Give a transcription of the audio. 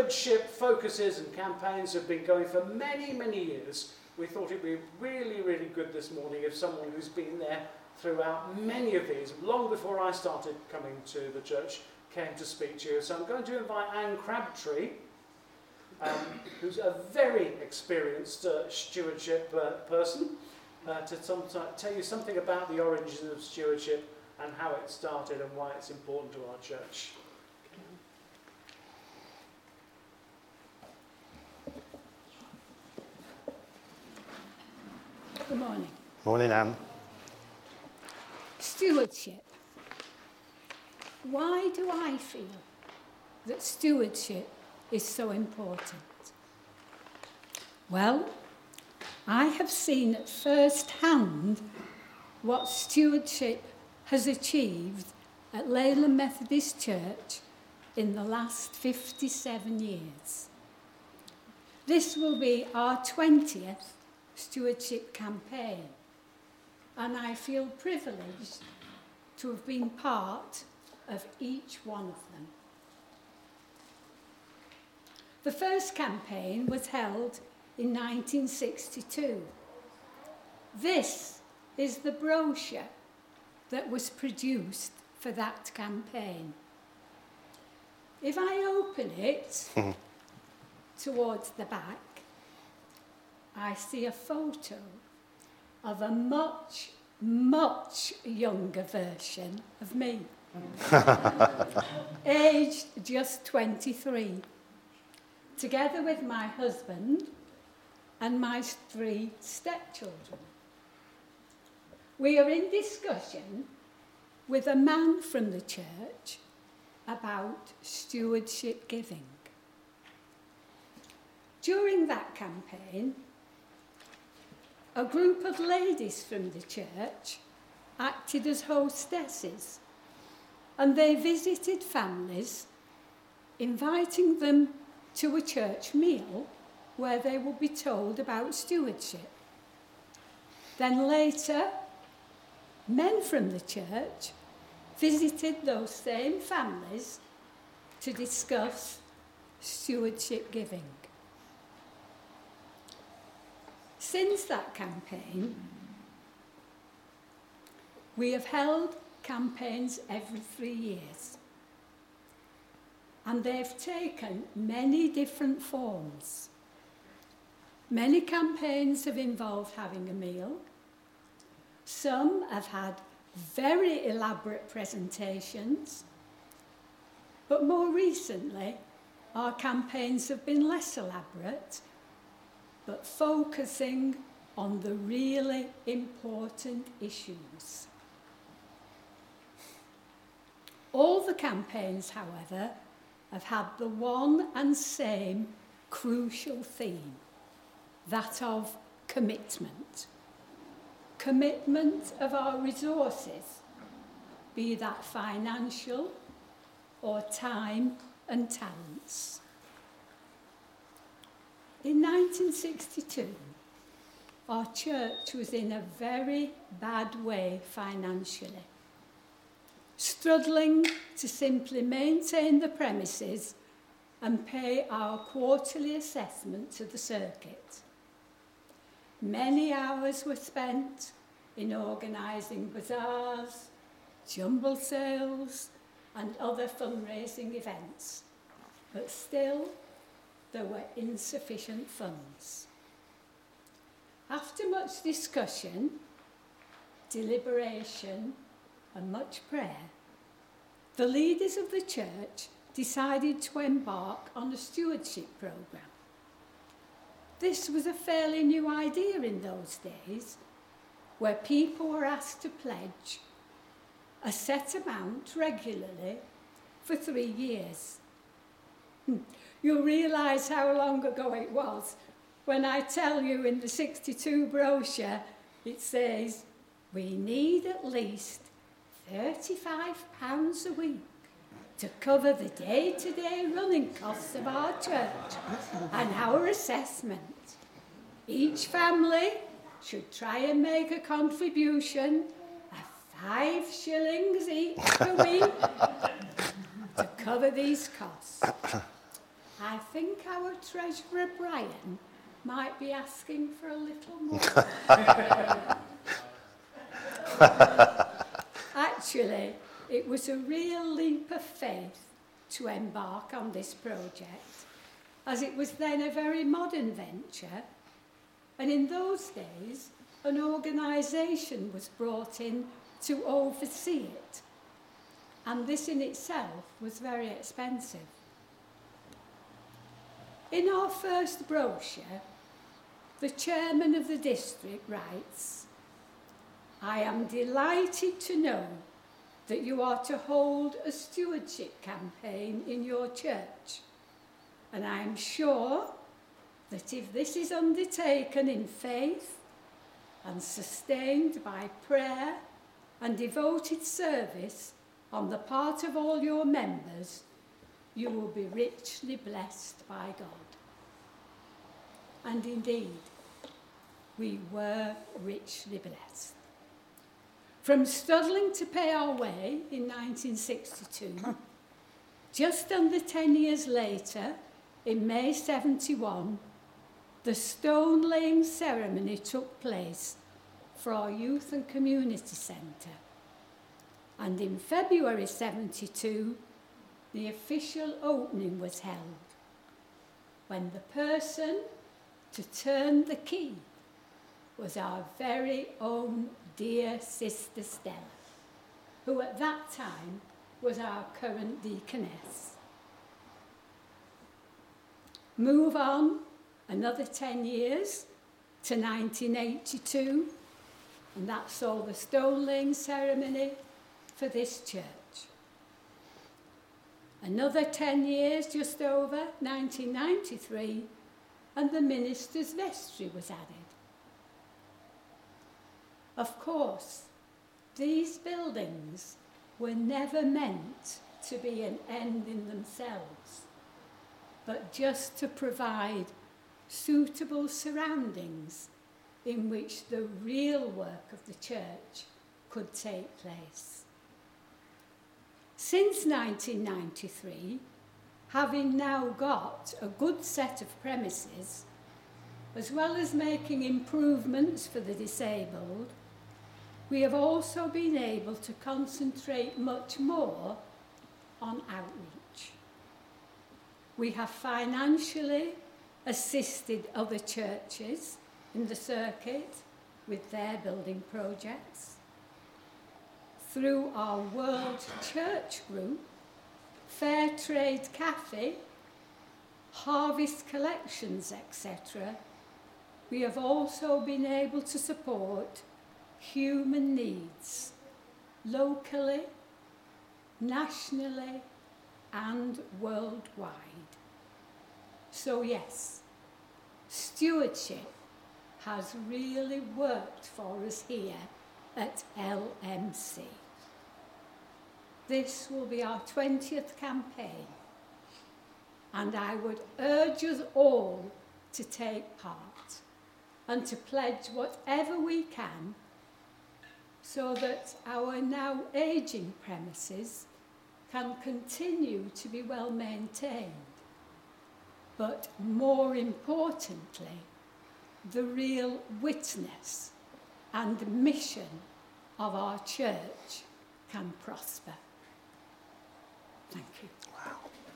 stewardship focuses and campaigns have been going for many, many years. We thought it'd be really, really good this morning if someone who's been there throughout many of these, long before I started coming to the church, came to speak to you. So I'm going to invite Anne Crabtree, who's a very experienced stewardship person, to tell you something about the origins of stewardship and how it started and why it's important to our church. Good morning. Morning, Anne. Stewardship. Why do I feel that stewardship is so important? Well, I have seen at first hand what stewardship has achieved at Leyland Methodist Church in the last 57 years. This will be our 20th stewardship campaign, and I feel privileged to have been part of each one of them. The first campaign was held in 1962. This is the brochure that was produced for that campaign. If I open it towards the back, I see a photo of a much, much younger version of me, aged just 23, together with my husband and my 3 stepchildren. We are in discussion with a man from the church about stewardship giving. During that campaign, a group of ladies from the church acted as hostesses, and they visited families, inviting them to a church meal where they would be told about stewardship. Then later, men from the church visited those same families to discuss stewardship giving. Since that campaign, we have held campaigns every 3 years, and they've taken many different forms. Many campaigns have involved having a meal. Some have had very elaborate presentations, but more recently, our campaigns have been less elaborate, but focusing on the really important issues. All the campaigns, however, have had the one and same crucial theme, that of commitment. Commitment of our resources, be that financial or time and talents. In 1962, our church was in a very bad way financially, struggling to simply maintain the premises and pay our quarterly assessment to the circuit. Many hours were spent in organising bazaars, jumble sales and other fundraising events, but still there were insufficient funds. After much discussion, deliberation and much prayer, the leaders of the church decided to embark on a stewardship programme. This was a fairly new idea in those days, where people were asked to pledge a set amount regularly for 3 years. You'll realise how long ago it was when I tell you in the 62 brochure it says we need at least £35 a week to cover the day-to-day running costs of our church and our assessment. Each family should try and make a contribution of 5 shillings each per week to cover these costs. I think our Treasurer Brian might be asking for a little more. Actually, it was a real leap of faith to embark on this project, as it was then a very modern venture, and in those days, an organisation was brought in to oversee it, and this in itself was very expensive. In our first brochure, the chairman of the district writes, "I am delighted to know that you are to hold a stewardship campaign in your church, and I am sure that if this is undertaken in faith and sustained by prayer and devoted service on the part of all your members, you will be richly blessed by God." And indeed, we were richly blessed. From struggling to pay our way in 1962, just under 10 years later, in May 71, the stone laying ceremony took place for our youth and community centre. And in February 72, the official opening was held, when the person to turn the key was our very own dear Sister Stella, who at that time was our current deaconess. Move on another 10 years to 1982, and that saw the stone laying ceremony for this church. Another 10 years, just over, 1993, and the minister's vestry was added. Of course, these buildings were never meant to be an end in themselves, but just to provide suitable surroundings in which the real work of the church could take place. Since 1993, having now got a good set of premises, as well as making improvements for the disabled, we have also been able to concentrate much more on outreach. We have financially assisted other churches in the circuit with their building projects. Through our World Church Group, Fair Trade Cafe, Harvest Collections, etc., we have also been able to support human needs locally, nationally, and worldwide. So yes, stewardship has really worked for us here at LMC. This will be our 20th campaign, and I would urge us all to take part and to pledge whatever we can so that our now ageing premises can continue to be well maintained. But more importantly, the real witness and mission of our church can prosper. Thank you.